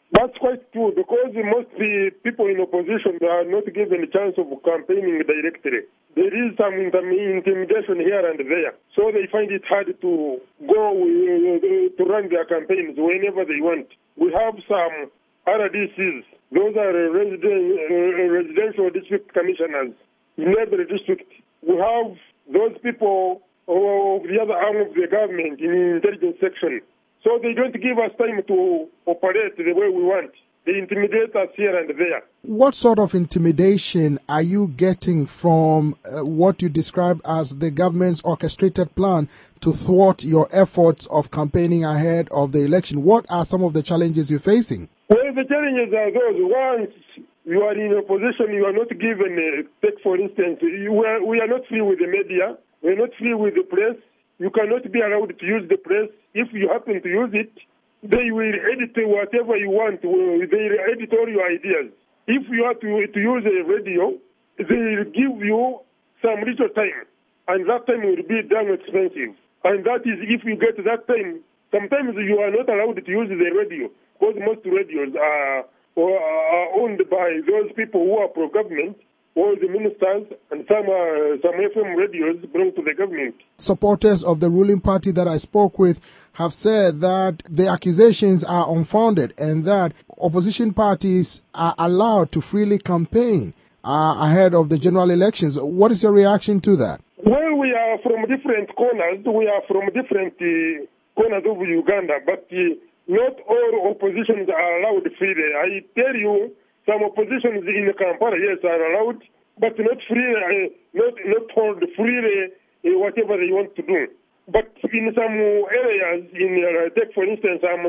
That's quite true, because most people in opposition are not given a chance of campaigning directly. There is some intimidation here and there, so they find it hard to go to run their campaigns whenever they want. We have some RDCs. Those are residential district commissioners in every district. We have those people of the other arm of the government in the intelligence section. So they don't give us time to operate the way we want. They intimidate us here and there. What sort of intimidation are you getting from what you describe as the government's orchestrated plan to thwart your efforts of campaigning ahead of the election? What are some of the challenges you're facing? Well, the challenges are those. Once you are in opposition, you are not given, take for instance, we are not free with the media. We are not free with the press. You cannot be allowed to use the press. If you happen to use it, they will edit whatever you want. They will edit all your ideas. If you have to use a radio, they will give you some little time, and that time will be damn expensive. And that is if you get that time. Sometimes you are not allowed to use the radio, because most radios are owned by those people who are pro-government, all the ministers, and some FM radios belong to the government. Supporters of the ruling party that I spoke with have said that the accusations are unfounded and that opposition parties are allowed to freely campaign ahead of the general elections. What is your reaction to that? Well, we are from different corners. We are from different corners of Uganda, but not all oppositions are allowed freely. I tell you, some oppositions in Kampala, yes, are allowed, but not free, not told freely whatever they want to do. But in some areas, take for instance, some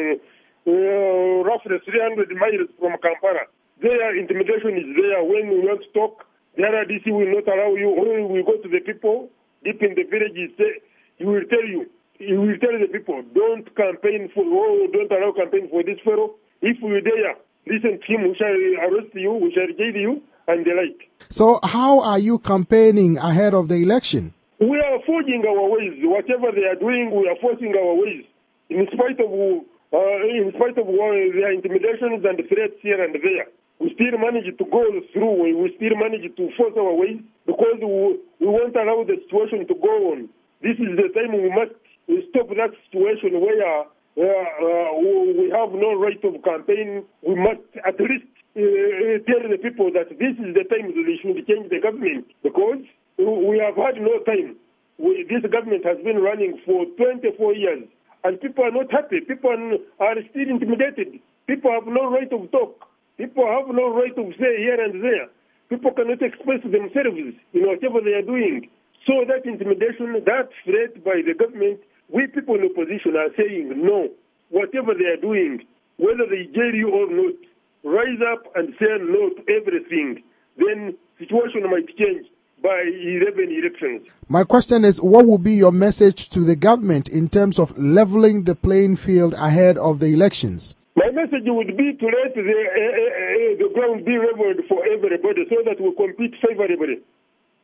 roughly 300 miles from Kampala, their intimidation is there. When we want to talk, the RDC will not allow you. When we go to the people deep in the villages, he will tell the people, don't campaign for, don't allow campaign for this fellow. If we dare listen to him, we shall arrest you, we shall jail you, and the like. So how are you campaigning ahead of the election? We are forging our ways. Whatever they are doing, we are forcing our ways. In spite of their intimidations and threats here and there, we still manage to go through. We still manage to force our ways because we won't allow the situation to go on. This is the time we must stop that situation where we have no right of campaign. We must at least tell the people that this is the time that they should change the government, because we have had no time. This government has been running for 24 years, and people are not happy. People are still intimidated. People have no right of talk. People have no right of say here and there. People cannot express themselves in whatever they are doing. So that intimidation, that threat by the government, we people in opposition are saying no. Whatever they are doing, whether they jail you or not, rise up and say no to everything. Then situation might change by 11 elections. My question is, what will be your message to the government in terms of leveling the playing field ahead of the elections? My message would be to let the ground be leveled for everybody so that we compete favorably.